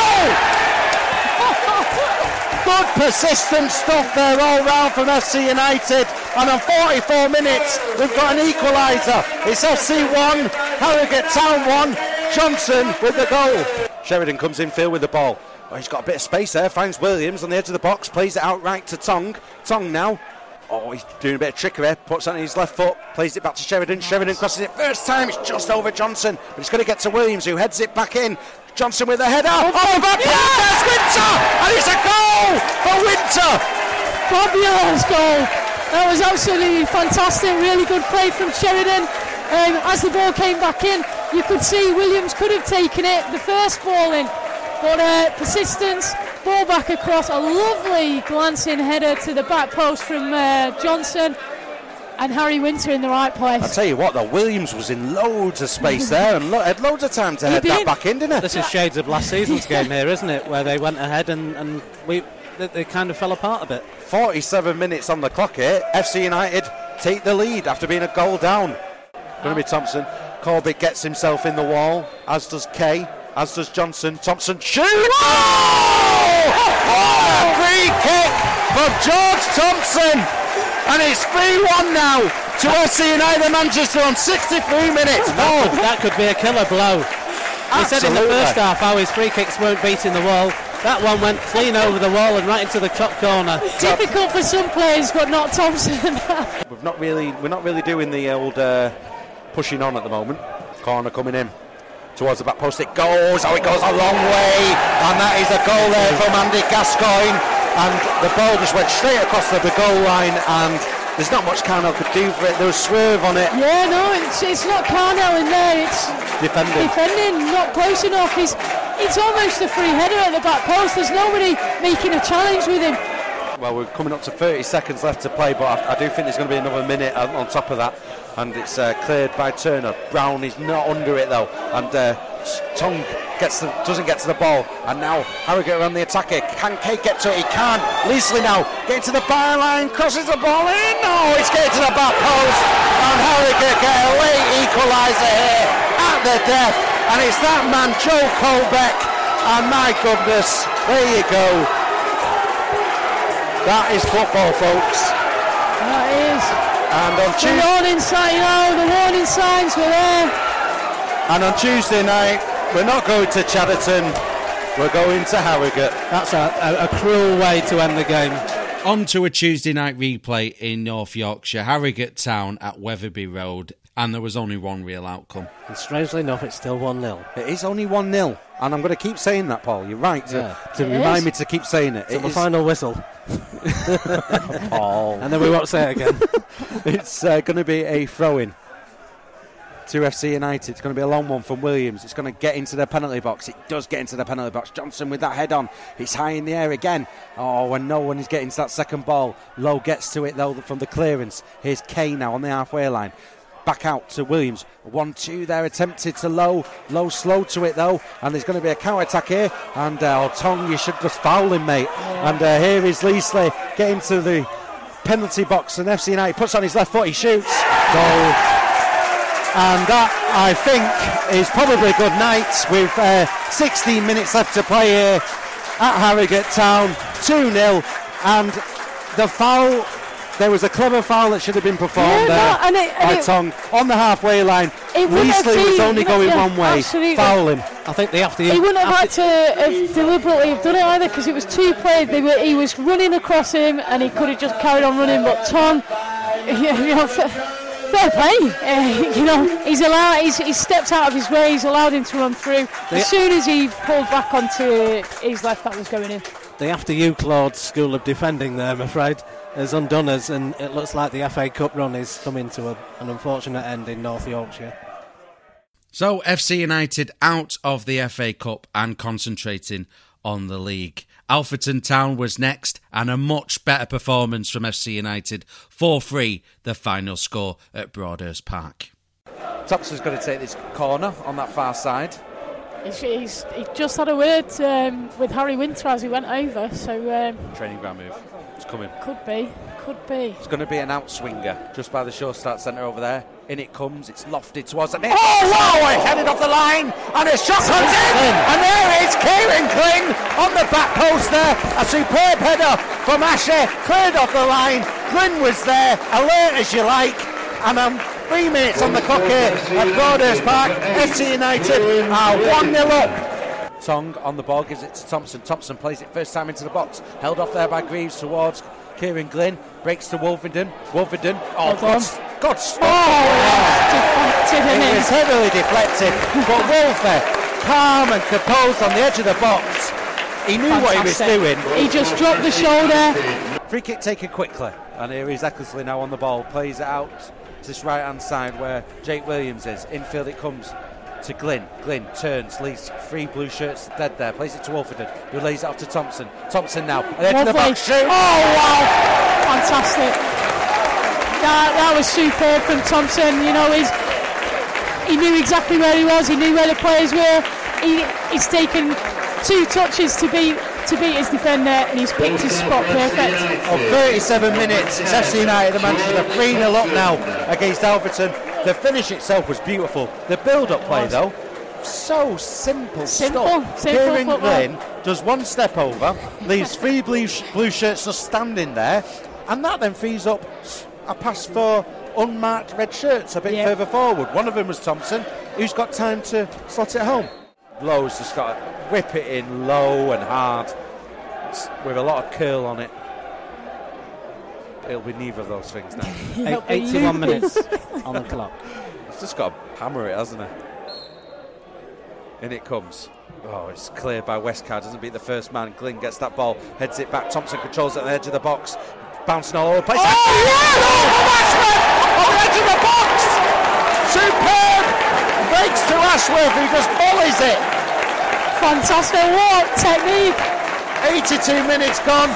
[SPEAKER 1] Good persistent stuff there all round from FC United. And on 44 minutes, we've got an equaliser. It's FC 1, Harrogate Town 1. Johnson with the goal. Sheridan comes in field with the ball. Oh, he's got a bit of space there. Finds Williams on the edge of the box. Plays it outright to Tong. Tong now. Oh, he's doing a bit of trickery. Puts it on his left foot. Plays it back to Sheridan. Sheridan crosses it. First time, it's just over Johnson. But it's going to get to Williams, who heads it back in. Johnson with a header. Oh, back there's Winter! And it's a goal for Winter!
[SPEAKER 7] Fabulous goal. That was absolutely fantastic. Really good play from Sheridan. As the ball came back in, you could see Williams could have taken it, the first ball in. But persistence, ball back across, a lovely glancing header to the back post from Johnson, and Harry Winter in the right place.
[SPEAKER 1] I'll tell you what, though, Williams was in loads of space there and had loads of time to head that back in, didn't he?
[SPEAKER 5] This is shades of last season's game here, isn't it, where they went ahead and they kind of fell apart a bit.
[SPEAKER 1] 47 minutes on the clock here. FC United take the lead after being a goal down. Going to be Thompson. Corbett gets himself in the wall, as does Kay, as does Johnson. Thompson shoots! Oh! A free kick from George Thompson, and it's 3-1 now to FC United Manchester on 63 minutes.
[SPEAKER 5] That could be a killer blow. He said in the first half how his free kicks weren't beating the wall. That one went clean over the wall and right into the top corner.
[SPEAKER 7] Difficult for some players, but not Thompson.
[SPEAKER 1] We're not really doing the old pushing on at the moment. Corner coming in towards the back post. It goes. Oh, it goes a long way, and that is a goal there from Andy Gascoigne. And the ball just went straight across the goal line, and there's not much Carnell could do for it. There was swerve on it.
[SPEAKER 7] Yeah, no, it's not Carnell in there. It's defending, not close enough. It's almost a free header at the back post. There's nobody making a challenge with him.
[SPEAKER 1] Well, we're coming up to 30 seconds left to play, but I do think there's going to be another minute on top of that. And it's cleared by Turner. Brown is not under it though, and Tongue doesn't get to the ball. And now Harrogate on the attack here. Can Kate get to it? He can. Leasley now getting to the byline, crosses the ball in. No, it's getting to the back post, and Harrogate get a late equaliser here at the death. And it's that man, Joe Colbeck. And my goodness, there you go. That is football, folks.
[SPEAKER 7] That is.
[SPEAKER 1] And on
[SPEAKER 7] The warning signs were there.
[SPEAKER 1] And on Tuesday night, we're not going to Chadderton, we're going to Harrogate.
[SPEAKER 5] That's a cruel way to end the game.
[SPEAKER 3] On to a Tuesday night replay in North Yorkshire, Harrogate Town at Weatherby Road, and there was only one real outcome.
[SPEAKER 5] And strangely enough, it's still 1-0.
[SPEAKER 1] It is only 1-0, and I'm going to keep saying that, Paul. You're right to remind me to keep saying it.
[SPEAKER 5] It's the final whistle.
[SPEAKER 1] Paul.
[SPEAKER 5] And then we won't say it again.
[SPEAKER 1] It's going to be a throw-in to FC United. It's going to be a long one from Williams. It's going to get into the penalty box. It does get into the penalty box. Johnson with that head on. It's high in the air again. Oh, when no one is getting to that second ball. Lowe gets to it though from the clearance. Here's Kay now on the halfway line. Back out to Williams. 1-2 there attempted to Lowe. Lowe slow to it though, and there's going to be a counter attack here. And Tongue, you should just foul him, mate. Yeah. And here is Leasley getting to the penalty box, and FC United puts on his left foot. He shoots. Goal. And that, I think, is probably good night with 16 minutes left to play here at Harrogate Town. 2-0, and the foul. There was a clever foul that should have been performed by Tongue on the halfway line. Leasley was only going one way. Absolutely. Foul him.
[SPEAKER 5] I think they have to.
[SPEAKER 7] He wouldn't have had to have deliberately have done it either, because it was two players. He was running across him, and he could have just carried on running. But Tongue, fair play. He's stepped out of his way. He's allowed him to run through. As soon as he pulled back onto his left, that was going in.
[SPEAKER 5] The after you, Claude, school of defending there, I'm afraid, has undone us, and it looks like the FA Cup run is coming to an unfortunate end in North Yorkshire.
[SPEAKER 3] So FC United out of the FA Cup and concentrating on the league. Alfreton Town was next, and a much better performance from FC United. 4-3, the final score at Broadhurst Park.
[SPEAKER 1] Thompson's going to take this corner on that far side.
[SPEAKER 7] He just had a word with Harry Winter as he went over, so...
[SPEAKER 1] Training ground move. It's coming.
[SPEAKER 7] Could be.
[SPEAKER 1] It's going to be an outswinger just by the short start centre over there. In it comes, it's lofted towards the net. Oh, wow! It headed off the line, and a shot comes in, and there is Kieran Glynn on the back post there. A superb header from Asher, cleared off the line. Glynn was there, alert as you like, and 3 minutes on the clock here at Broadhurst Park. FC United are 1-0 up. Tongue on the ball, gives it to Thompson. Thompson plays it first time into the box, held off there by Greaves towards Kieran Glynn, breaks to Wolverton. God,
[SPEAKER 7] deflected,
[SPEAKER 1] it was heavily deflected, but Wolfer, calm and composed on the edge of the box. He knew what he was doing.
[SPEAKER 7] He just dropped the shoulder.
[SPEAKER 1] Free kick taken quickly, and here is Eckersley now on the ball, plays it out to this right hand side where Jake Williams is. Infield it comes to Glynn. Glynn turns, leaves 3 blue shirts dead there, plays it to Wolfenden, who lays it off to Thompson. Thompson now, and then to the box shoot.
[SPEAKER 7] Oh wow, fantastic. That was superb from Thompson. He knew exactly where he was, he knew where the players were. He's taken 2 touches to beat his defender, and he's picked his spot perfect.
[SPEAKER 1] Of 37 minutes, it's FC United, the Manchester 3-0 up now against Alfreton. The finish itself was beautiful. The build-up play, though, so simple stuff. Kieran Glynn does 1 step over, leaves 3 blue shirts just standing there, and that then frees up a pass for unmarked red shirts a bit further forward. One of them was Thompson, who's got time to slot it home. Lowe's just got whip it in low and hard with a lot of curl on it. It'll be neither of those things now.
[SPEAKER 5] 81 minutes on the clock.
[SPEAKER 1] He's just got to hammer it, hasn't he? In it comes. Oh, it's cleared by Westcar. Doesn't beat the first man. Glynn gets that ball, heads it back. Thompson controls it at the edge of the box. Bouncing all over the place.
[SPEAKER 4] Oh, yeah! On the edge of the box! Superb! Breaks to Ashworth, who just volleys it.
[SPEAKER 7] Fantastic. What technique.
[SPEAKER 4] 82 minutes gone.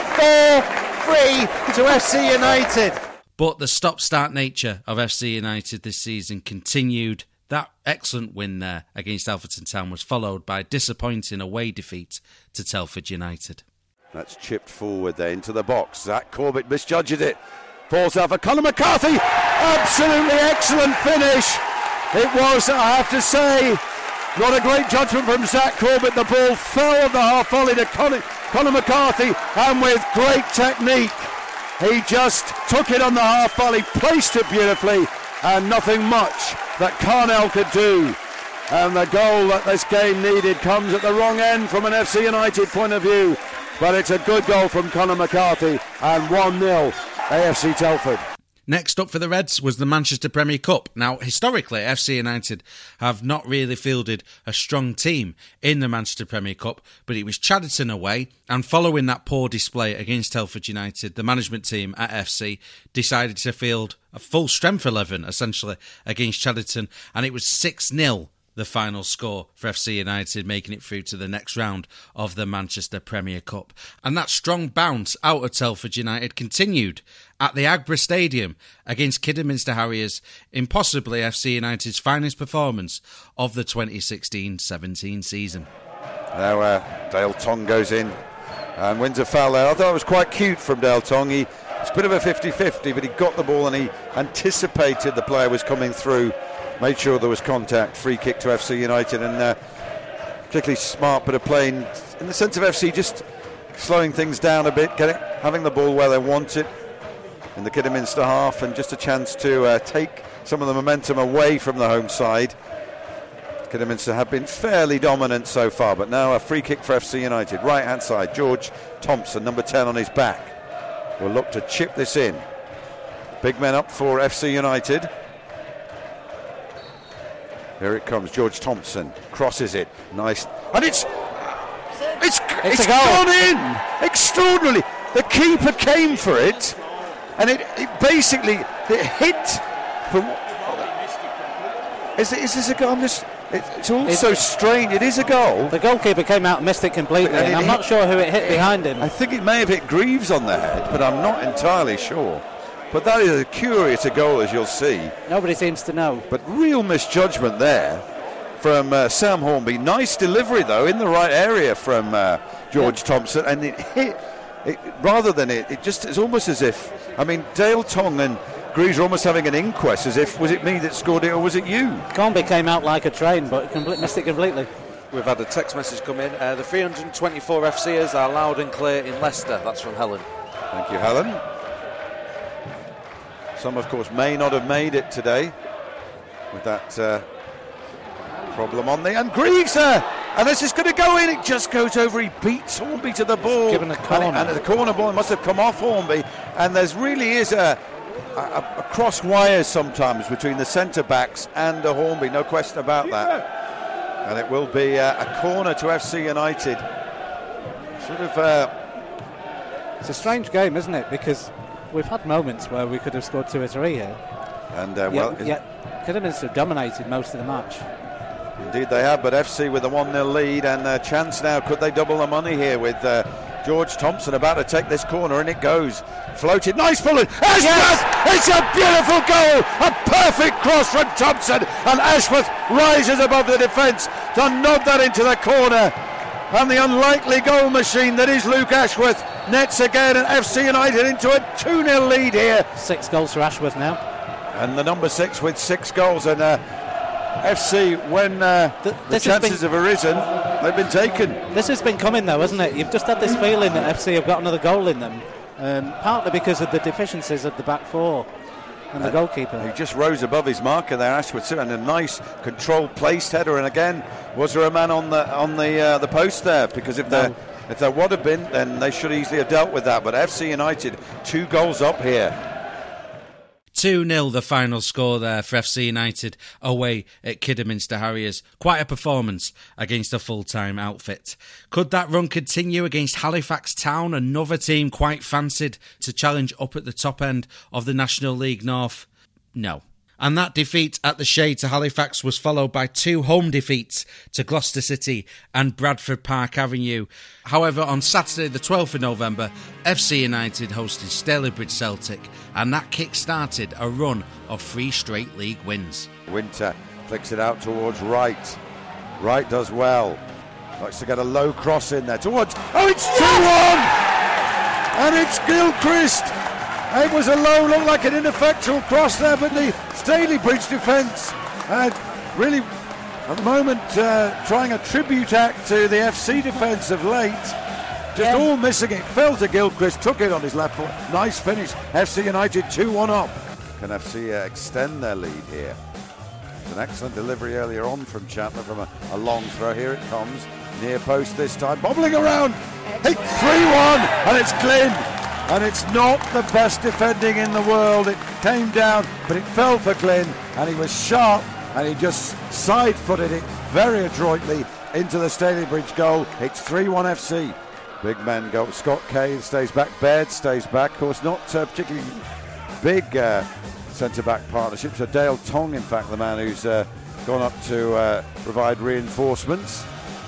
[SPEAKER 4] 4-3 to FC United.
[SPEAKER 3] But the stop-start nature of FC United this season continued. That excellent win there against Alfreton Town was followed by a disappointing away defeat to Telford United.
[SPEAKER 8] That's chipped forward there into the box. Zach Corbett misjudged it. Falls out for Conor McCarthy. Absolutely excellent finish. It was, I have to say, not a great judgment from Zach Corbett. The ball fell on the half volley to Conor McCarthy, and with great technique, he just took it on the half volley, placed it beautifully, and nothing much that Carnell could do. And the goal that this game needed comes at the wrong end from an FC United point of view. But it's a good goal from Conor McCarthy, and 1-0 AFC Telford.
[SPEAKER 3] Next up for the Reds was the Manchester Premier Cup. Now, historically, FC United have not really fielded a strong team in the Manchester Premier Cup, but it was Chadderton away, and following that poor display against Telford United, the management team at FC decided to field a full strength 11, essentially, against Chadderton, and it was 6-0. The final score for FC United, making it through to the next round of the Manchester Premier Cup. And that strong bounce out of Telford United continued at the Agbra Stadium against Kidderminster Harriers in possibly FC United's finest performance of the 2016-17 season.
[SPEAKER 8] Now Dale Tong goes in and wins a foul there. I thought it was quite cute from Dale Tong. It's a bit of a 50-50, but he got the ball and he anticipated the player was coming through. Made sure there was contact, free kick to FC United, and particularly smart bit of play in the sense of FC just slowing things down a bit, having the ball where they want it in the Kidderminster half, and just a chance to take some of the momentum away from the home side. Kidderminster have been fairly dominant so far, but now a free kick for FC United. Right hand side, George Thompson, number 10 on his back, will look to chip this in. Big men up for FC United. Here it comes, George Thompson crosses it, nice, and it's gone in extraordinarily. The keeper came for it, and it basically hit from. Is this a goal? It's all so strange. It is a goal.
[SPEAKER 5] The goalkeeper came out and missed it completely, and I'm not sure who it hit behind him.
[SPEAKER 8] I think it may have hit Greaves on the head, but I'm not entirely sure. But that is as curious a goal as you'll see.
[SPEAKER 5] Nobody seems to know.
[SPEAKER 8] But real misjudgment there from Sam Hornby. Nice delivery, though, in the right area from George Thompson. And it hit, rather than it just, it's almost as if, I mean, Dale Tong and Greaves are almost having an inquest, as if, was it me that scored it or was it you?
[SPEAKER 5] Hornby came out like a train, but missed it completely.
[SPEAKER 1] We've had a text message come in. The 324 FCers are loud and clear in Leicester. That's from Helen.
[SPEAKER 8] Thank you, Helen. Some, of course, may not have made it today with that problem on there. And Greaves, and this is going to go in. It just goes over. He beats Hornby to the ball.
[SPEAKER 5] Given a corner.
[SPEAKER 8] And the corner ball must have come off Hornby. And there's really is a cross wires sometimes between the centre-backs and the Hornby. No question about that. And it will be a corner to FC United. Sort of...
[SPEAKER 5] It's a strange game, isn't it? Because we've had moments where we could have scored 2 or 3 here.
[SPEAKER 8] And
[SPEAKER 5] Kidderminster dominated most of the match.
[SPEAKER 8] Indeed they have, but FC with a 1-0 lead, and a chance now. Could they double the money here with George Thompson about to take this corner, and it goes. Floated, nice bullet. Ashworth! Yes! It's a beautiful goal! A perfect cross from Thompson, and Ashworth rises above the defence to nod that into the corner. And the unlikely goal machine that is Luke Ashworth nets again, and FC United into a 2-0 lead here.
[SPEAKER 5] 6 goals for Ashworth now.
[SPEAKER 8] And the number 6 with 6 goals, and FC, when the chances have arisen, they've been taken.
[SPEAKER 5] This has been coming though, hasn't it? You've just had this feeling that FC have got another goal in them, partly because of the deficiencies of the back four. and the goalkeeper.
[SPEAKER 8] He just rose above his marker there, Ashworth, and a nice controlled placed header. And again, was there a man on the post there? Because if there would have been, then they should easily have dealt with that. But FC United 2 goals up here.
[SPEAKER 3] 2-0 the final score there for FC United away at Kidderminster Harriers. Quite a performance against a full-time outfit. Could that run continue against Halifax Town, another team quite fancied to challenge up at the top end of the National League North? No. And that defeat at the Shade to Halifax was followed by 2 home defeats to Gloucester City and Bradford Park Avenue. However, on Saturday the 12th of November, FC United hosted Stalybridge Celtic, and that kick-started a run of 3 straight league wins.
[SPEAKER 8] Winter flicks it out towards Wright. Wright does well. Likes to get a low cross in there towards... Oh, it's 2-1! And it's Gilchrist! It was a low, looked like an ineffectual cross there, but the Stalybridge defence had really, at the moment, trying a tribute act to the FC defence of late. Just all missing it. Fell to Gilchrist, took it on his left foot. Nice finish. FC United 2-1 up. Can FC extend their lead here? It's an excellent delivery earlier on from Chandler from a long throw. Here it comes. Near post this time. Bobbling around. It's 3-1 and it's Glynn. And it's not the best defending in the world. It came down, but it fell for Glynn, and he was sharp, and he just side-footed it very adroitly into the Stalybridge goal. It's 3-1 FC. Big man goal. Scott Kay stays back. Baird stays back. Of course, not particularly big centre-back partnership. So Dale Tong, in fact, the man who's gone up to provide reinforcements.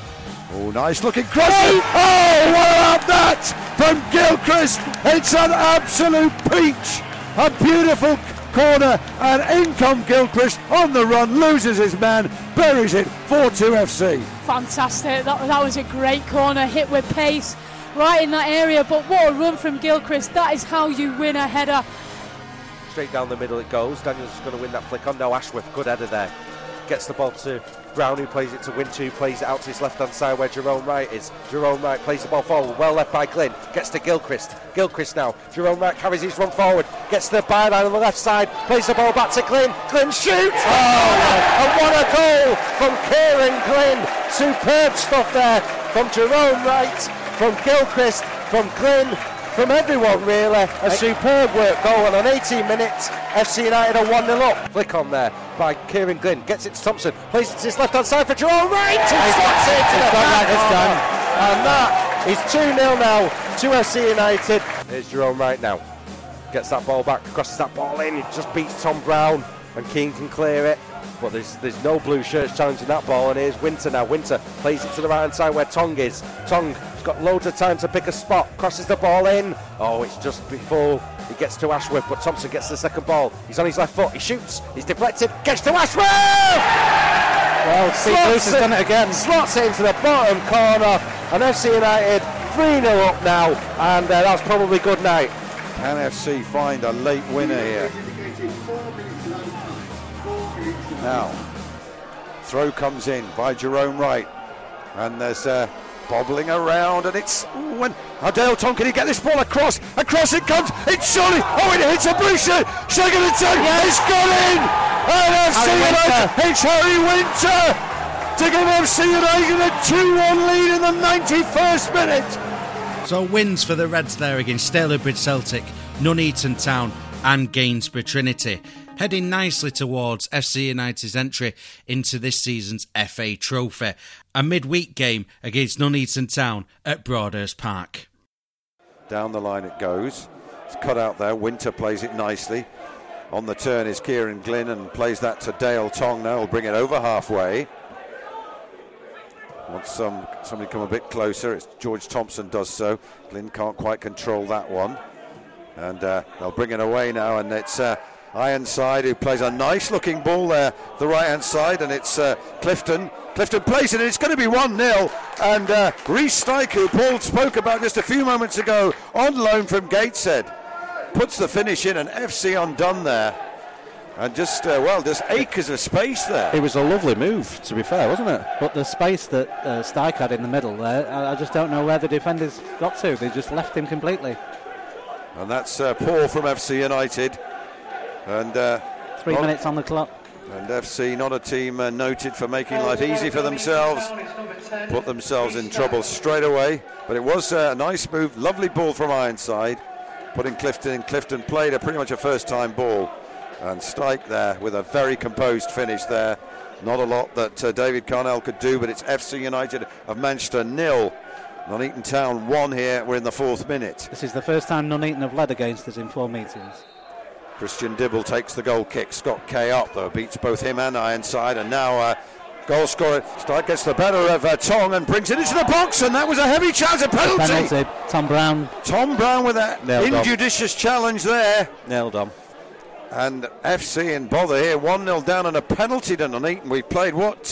[SPEAKER 8] Oh, nice looking cross. Oh, what about that from Gilchrist? It's an absolute peach. A beautiful corner, and in comes Gilchrist on the run, loses his man, buries it, 4-2 FC.
[SPEAKER 7] Fantastic, that was a great corner, hit with pace, right in that area, but what a run from Gilchrist. That is how you win a header.
[SPEAKER 9] Straight down the middle it goes. Daniels is going to win that flick on. No, Ashworth, good header there. Gets the ball to Brown, who plays it to Winter, who plays it out to his left-hand side where Jerome Wright is. Jerome Wright plays the ball forward, well left by Glynn, gets to Gilchrist. Gilchrist now, Jerome Wright carries his run forward, gets to the byline on the left side, plays the ball back to Glynn. Glynn shoots! Oh, and what a goal from Kieran Glynn. Superb stuff there from Jerome Wright, from Gilchrist, from Glynn, from everyone really. A superb work goal, and on 18 minutes FC United are 1-0 up. Flick on there by Kieran Glynn, gets it to Thompson, plays it to his left hand side for Jerome Wright, and slots it to the back this time. And that is 2-0 now to FC United. Here's Jerome Wright now, gets that ball back, crosses that ball in, he just beats Tom Brown, and Keane can clear it. But there's no blue shirts challenging that ball, and here's Winter now. Winter plays it to the right hand side where Tong is. Tong's got loads of time to pick a spot, crosses the ball in. Oh, it's just before he gets to Ashworth, but Thompson gets the second ball. He's on his left foot, he shoots, he's deflected, gets to Ashworth!
[SPEAKER 5] Well, Steve Bruce has done it again.
[SPEAKER 9] Slots it into the bottom corner, and FC United 3-0 up now, and that's probably good night.
[SPEAKER 8] Can FC find a late winner here? Now, throw comes in by Jerome Wright, and there's bobbling around, and it's when Dale Tong, can he get this ball across? Across it comes, it's surely, oh, it hits a blue shirt, second attempt, it's gone in, and FC United, it's Harry Winter to give FC United a 2-1 lead in the 91st minute.
[SPEAKER 3] So wins for the Reds there against Stalybridge Celtic, Nuneaton Town and Gainsborough Trinity, heading nicely towards FC United's entry into this season's FA Trophy. A midweek game against Nuneaton Town at Broadhurst Park.
[SPEAKER 8] Down the line it goes. It's cut out there. Winter plays it nicely. On the turn is Kieran Glynn and plays that to Dale Tong now. He'll bring it over halfway. Wants somebody come a bit closer. It's George Thompson does so. Glynn can't quite control that one. And they'll bring it away now, and it's Ironside who plays a nice looking ball there, the right hand side, and it's Clifton plays it, and it's going to be 1-0, and Rhys Stike, who Paul spoke about just a few moments ago, on loan from Gateshead, puts the finish in, and FC undone there, and just acres of space there.
[SPEAKER 6] It was a lovely move, to be fair, wasn't it?
[SPEAKER 5] But the space that Stike had in the middle there, I just don't know where the defenders got to. They just left him completely.
[SPEAKER 8] And that's poor from FC United. And
[SPEAKER 5] 3 minutes on the clock.
[SPEAKER 8] And FC, not a team noted for making life easy for themselves, put themselves in trouble straight away. But it was a nice move, lovely ball from Ironside, putting Clifton in. Clifton played pretty much a first-time ball, and Stike there with a very composed finish there. Not a lot that David Carnell could do, but it's FC United of Manchester 0. Nuneaton Town 1 here. We're in the 4th minute.
[SPEAKER 5] This is the first time Nuneaton have led against us in 4 meetings.
[SPEAKER 8] Christian Dibble takes the goal kick. Scott Kay up, though, beats both him and Ironside, and now goal scorer Stike gets the better of Tong and brings it into the box, and that was a heavy chance, a penalty.
[SPEAKER 5] Tom Brown.
[SPEAKER 8] Tom Brown with that injudicious challenge there.
[SPEAKER 9] Nailed on.
[SPEAKER 8] And FC in bother here, 1-0 down and a penalty to Nuneaton. We've played,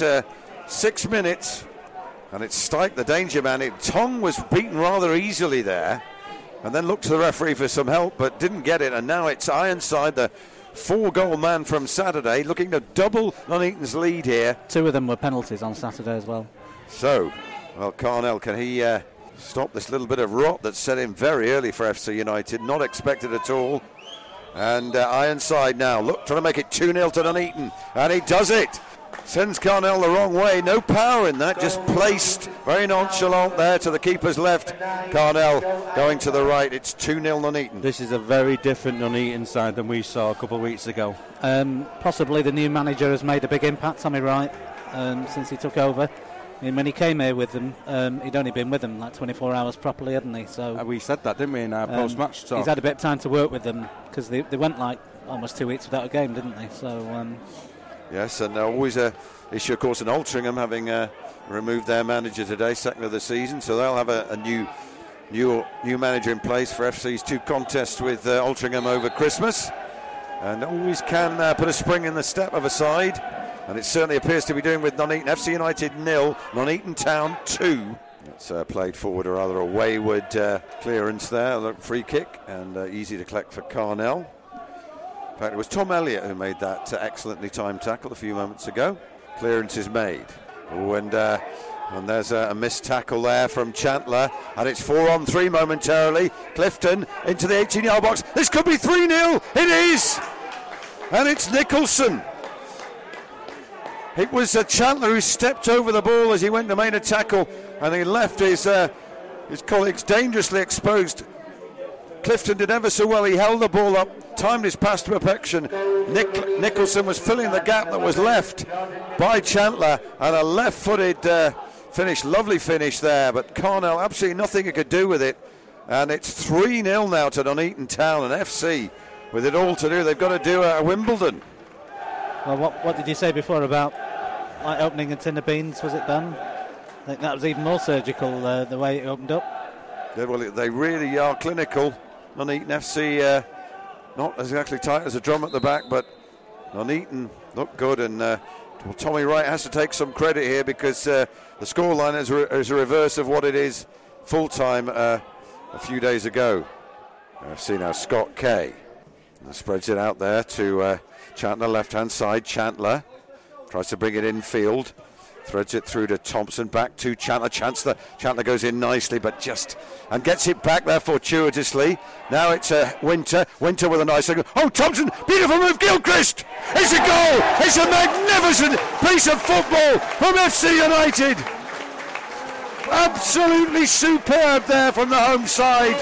[SPEAKER 8] 6 minutes, and it's Stike, the danger man. Tong was beaten rather easily there, and then looked to the referee for some help, but didn't get it. And now it's Ironside, the 4-goal man from Saturday, looking to double Nuneaton's lead here.
[SPEAKER 5] 2 of them were penalties on Saturday as well.
[SPEAKER 8] So, well, Carnell, can he stop this little bit of rot that set in very early for FC United? Not expected at all. And Ironside now, trying to make it 2-0 to Nuneaton, and he does it. Sends Carnell the wrong way, no power in that, just placed very nonchalant there to the keeper's left. Carnell going to the right, it's 2-0 Nuneaton.
[SPEAKER 6] This is a very different Nuneaton side than we saw a couple of weeks ago.
[SPEAKER 5] Possibly the new manager has made a big impact, Tommy Wright, since he took over. I mean, when he came here with them, he'd only been with them like 24 hours properly, hadn't he? So
[SPEAKER 6] we said that, didn't we, in our post-match talk?
[SPEAKER 5] He's had a bit of time to work with them, because they went like almost 2 weeks without a game, didn't they? So
[SPEAKER 8] yes, and always a issue, of course, in Altrincham having removed their manager today, second of the season, so they'll have a new manager in place for FC's 2 contests with Altrincham over Christmas, and always can put a spring in the step of a side, and it certainly appears to be doing with Nuneaton. FC United 0, Nuneaton Town 2. It's played forward, or rather a wayward clearance there, free kick, and easy to collect for Carnell. In fact, it was Tom Elliott who made that excellently timed tackle a few moments ago. Clearance is made. Oh, and there's a missed tackle there from Chandler, and it's 4-on-3 momentarily. Clifton into the 18-yard box. This could be 3-0. It is, and it's Nicholson. It was Chandler who stepped over the ball as he went to make a tackle, and he left his colleagues dangerously exposed. Clifton did ever so well. He held the ball up, timed his pass to perfection. Nicholson was filling the gap that was left by Chandler, and a left-footed finish, lovely finish there, but Carnell, absolutely nothing he could do with it, and it's 3-0 now to Nuneaton Town, and FC with it all to do. They've got to do a Wimbledon.
[SPEAKER 5] Well, what did you say before about opening a tin of beans? Was it done? I think that was even more surgical, the way it opened up.
[SPEAKER 8] Yeah, well, they really are clinical. Nuneaton FC not exactly tight as a drum at the back, but Nuneaton look good, and Tommy Wright has to take some credit here, because the scoreline is a reverse of what it is full-time a few days ago. FC now Scott Kay spreads it out there to Chandler, left-hand side. Chandler tries to bring it infield, threads it through to Thompson, back to Chandler. Chandler goes in nicely, but and gets it back there fortuitously. Now it's Winter with a nice thing. Oh, Thompson, beautiful move, Gilchrist! It's a goal! It's a magnificent piece of football from FC United! Absolutely superb there from the home side.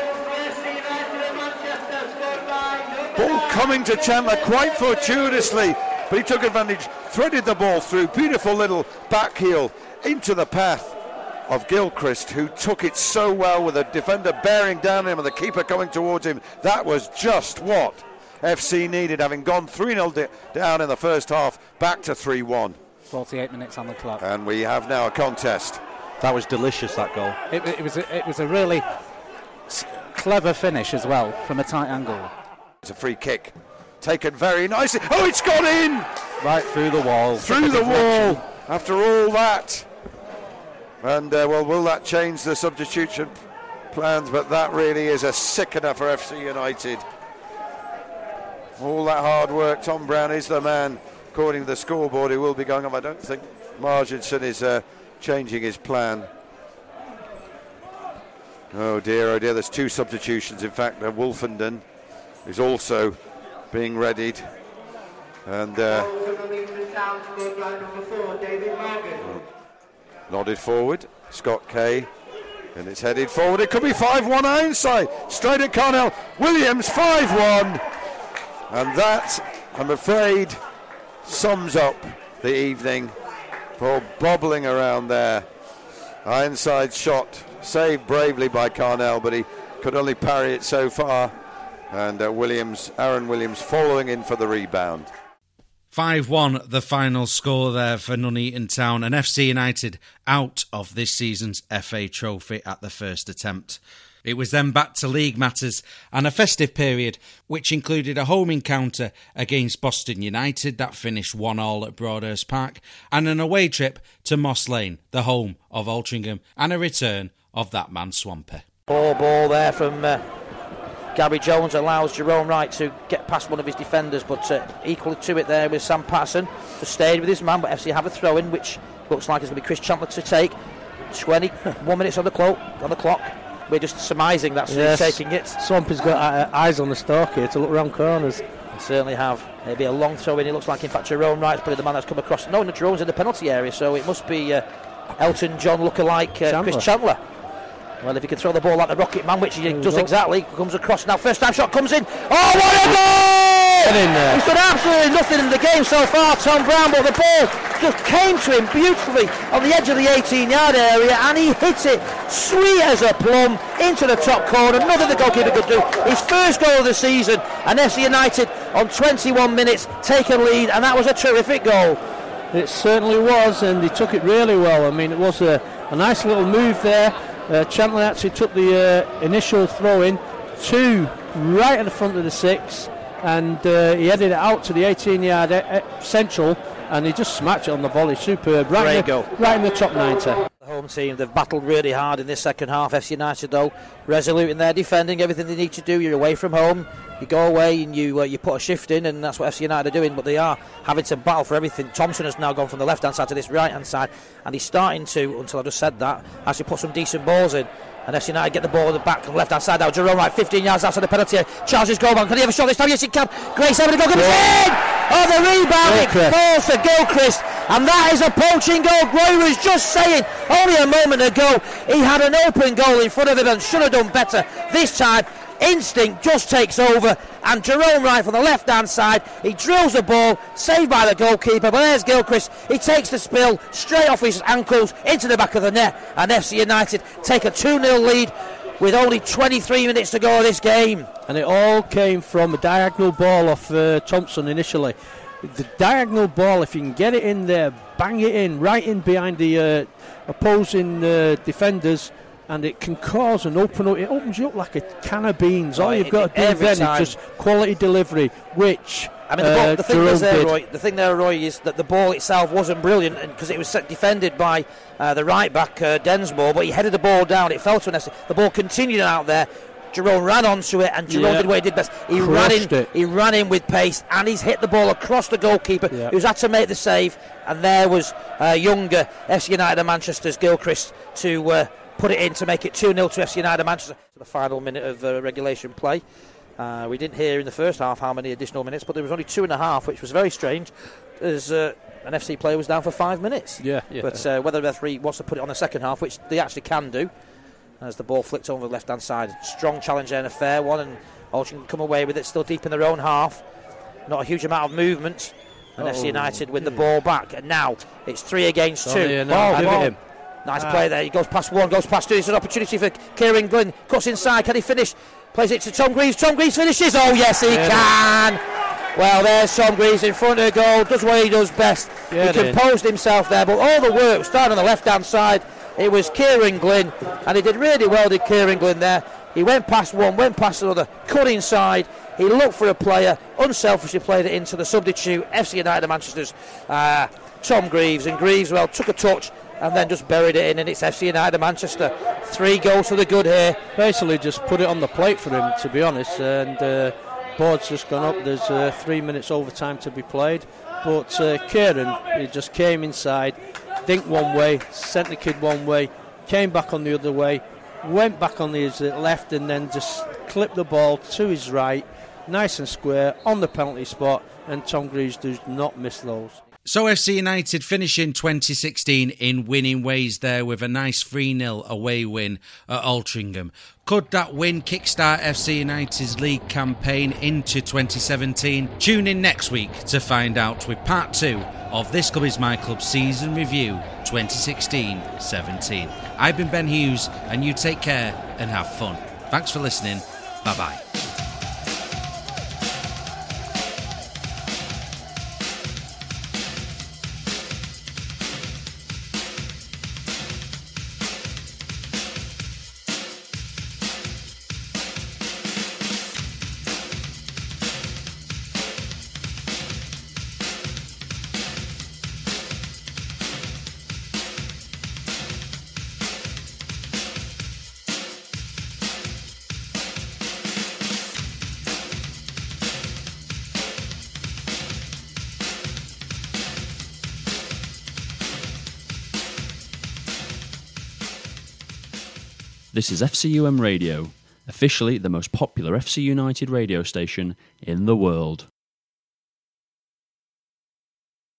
[SPEAKER 8] Ball coming to Chandler quite fortuitously, but he took advantage, threaded the ball through, beautiful little back heel into the path of Gilchrist, who took it so well with the defender bearing down him and the keeper coming towards him. That was just what FC needed, having gone 3-0 down in the first half, back to 3-1.
[SPEAKER 5] 48 minutes on the clock.
[SPEAKER 8] And we have now a contest.
[SPEAKER 6] That was delicious, that goal.
[SPEAKER 5] It was a really clever finish as well, from a tight angle.
[SPEAKER 8] It's a free kick, taken very nicely. Oh, it's gone in!
[SPEAKER 6] Right through the wall.
[SPEAKER 8] Through the wall, after all that. And, will that change the substitution plans? But that really is a sickener for FC United. All that hard work. Tom Brown is the man, according to the scoreboard, who will be going off. I don't think Marginson is changing his plan. Oh dear, there's 2 substitutions. In fact, Wolfenden is also being readied. And nodded forward, Scott Kay, and it's headed forward. It could be 5-1 Ironside, straight at Carnell. Williams 5-1, and that, I'm afraid, sums up the evening. Paul bobbling around there. Ironside shot saved bravely by Carnell, but he could only parry it so far. And Aaron Williams following in for the rebound.
[SPEAKER 3] 5-1 the final score there for Nuneaton Town, and FC United out of this season's FA Trophy at the first attempt. It was then back to league matters and a festive period, which included a home encounter against Boston United that finished 1-1 at Broadhurst Park, and an away trip to Moss Lane, the home of Altrincham, and a return of that man Swampy.
[SPEAKER 10] Ball there from Gary Jones allows Jerome Wright to get past one of his defenders, but equal to it there with Sam Patterson, to stay with his man, but FC have a throw-in, which looks like it's going to be Chris Chandler to take. 21 minutes on the clock. We're just surmising that's who's taking it.
[SPEAKER 11] Swampy's got eyes on the stalk here to look round corners.
[SPEAKER 10] They certainly have. It'll be a long throw-in. It looks like, in fact, Jerome Wright's probably the man that's come across. No, Jerome's in the penalty area, so it must be Elton John lookalike Chris Chandler. Well, if he can throw the ball like the Rocket Man, which he does exactly, comes across now. First time shot comes in. Oh, what a goal!
[SPEAKER 11] Get in there.
[SPEAKER 10] He's done absolutely nothing in the game so far, Tom Brown, but the ball just came to him beautifully on the edge of the 18-yard area, and he hit it sweet as a plum into the top corner. Nothing the goalkeeper could do. His first goal of the season, and FC United on 21 minutes take a lead, and that was a terrific goal.
[SPEAKER 11] It certainly was, and he took it really well. I mean, it was a nice little move there. Chandler actually took the initial throw-in to right at the front of the 6, and he headed it out to the 18-yard central, and he just smacked it on the volley. Superb. Right in the top 90.
[SPEAKER 10] The home team, they've battled really hard in this second half. FC United, though, resolute in their defending, everything they need to do. You're away from home, you go away and you put a shift in, and that's what FC United are doing, but they are having to battle for everything. Thompson has now gone from the left-hand side to this right-hand side, and he's starting to, until I just said that, actually put some decent balls in. And FC United get the ball in the back on the left-hand side now. Jerome Wright, 15 yards outside the penalty area. Charges goal man. Can he have a shot this time? Yes, he can. Grace having a goal. In! Oh, the rebound. It falls to Gilchrist. And that is a poaching goal. Roy was just saying only a moment ago he had an open goal in front of him and should have done better. This time, instinct just takes over, and Jerome Wright from the left-hand side, he drills the ball, saved by the goalkeeper, but there's Gilchrist. He takes the spill straight off his ankles into the back of the net, and FC United take a 2-0 lead with only 23 minutes to go of this game.
[SPEAKER 11] And it all came from a diagonal ball off Thompson initially. The diagonal ball, if you can get it in there, bang it in, right in behind the opposing defenders, and it can cause it opens you up like a can of beans. All you've got to do then is just quality delivery, which
[SPEAKER 10] I mean, the thing is there, Roy, Roy, is that the ball itself wasn't brilliant because it was defended by the right back Densmore, but he headed the ball down. It fell to an the ball continued out there. Jerome ran onto it, and Jerome did what he did best. He ran in with pace, and he's hit the ball across the goalkeeper, who's had to make the save. And there was younger FC United of Manchester's Gilchrist to put it in to make it 2-0 to FC United of Manchester. To the final minute of regulation play. We didn't hear in the first half how many additional minutes, but there was only 2.5, which was very strange, as an FC player was down for 5 minutes. But whether the referee wants to put it on the second half, which they actually can do, as the ball flicked over the left-hand side. Strong challenge there and a fair one, and Altrincham can come away with it, still deep in their own half. Not a huge amount of movement, and FC United with the ball back. And now it's 3 against 2. Nice play there. He goes past 1, goes past 2. It's an opportunity for Kieran Glynn. Cuts inside. Can he finish? Plays it to Tom Greaves. Tom Greaves finishes. Oh, yes, he can. Well, there's Tom Greaves in front of the goal. Does what he does best. He composed himself there, but all the work started on the left-hand side. It was Kieran Glynn, and he did really well, did Kieran Glynn there. He went past one, went past another, cut inside. He looked for a player, unselfishly played it into the substitute, FC United of Manchester's Tom Greaves. And Greaves, well, took a touch and then just buried it in, and it's FC United of Manchester. 3 goals to the good here.
[SPEAKER 11] Basically just put it on the plate for him, to be honest, and board's just gone up. There's 3 minutes overtime to be played, but Kieran, he just came inside, dinked one way, sent the kid one way, came back on the other way, went back on his left, and then just clipped the ball to his right, nice and square on the penalty spot, and Tom Greaves does not miss those.
[SPEAKER 3] So FC United finishing 2016 in winning ways there with a nice 3-0 away win at Altrincham. Could that win kickstart FC United's league campaign into 2017? Tune in next week to find out with part 2 of This Club Is My Club season review 2016-17. I've been Ben Hughes, and you take care and have fun. Thanks for listening. Bye-bye.
[SPEAKER 12] This is FCUM Radio, officially the most popular FC United radio station in the world.